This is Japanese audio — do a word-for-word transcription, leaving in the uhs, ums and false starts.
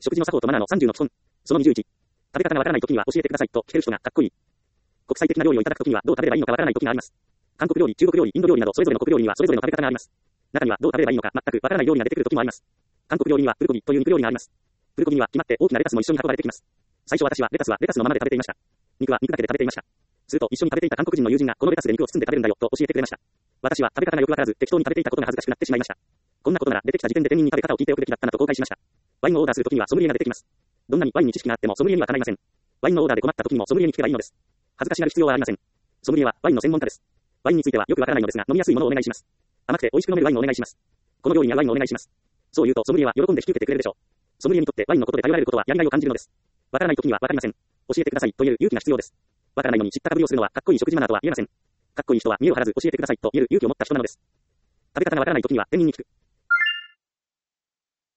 食事の作法とマナーのさんじゅうの基本。そのにじゅういち。食べ方がわからない時には教えてくださいと聞ける人がかっこいい。国際的な料理をいただく時にはどう食べればいいのかわからない時があります。韓国料理、中国料理、インド料理などそれぞれの国料理にはそれぞれの食べ方があります。中にはどう食べればいいのか全くわからない料理が出てくる時もあります。韓国料理にはプルコギという肉料理があります。プルコギには決まって大きなレタスも一緒に運ばれてきます。最初私はレタスはレタスのままで食べていました。肉は肉だけで食べていました。すると一緒に食べていた韓国人の友人がこのレタスで肉を包んで食べるんだよと教えてくれました。私は食べ方がよくわからず適当に食べていたことが恥ずかしくなってしまいました。こんなことなら出てきた時点で店員に食べ方を聞いておくべきだったなと後悔しました。ワインをオーダーするときにはソムリエが出てきます。どんなにワインに知識があってもソムリエにはかないません。ワインのオーダーで困ったときにもソムリエに聞けばいいのです。恥ずかしがる必要はありません。ソムリエはワインの専門家です。ワインについてはよくわからないのですが飲みやすいものをお願いします。甘くて美味しく飲めるワインをお願いします。この料理に合うワインをお願いします。そう言うとソムリエは喜んで引き受けてくれるでしょう。ソムリエにとってワインのことで頼られることはやりがいを感じるのです。わからないときにはわかりません。教えてくださいと言える勇気が必要です。わからないのに知ったかぶりをするのはかっこいい食事マナーとは言えません。かっこいい人は見栄を張らず教えてくださいと言える勇気を持った人なのです。食べ方がわからないときには店員に聞く。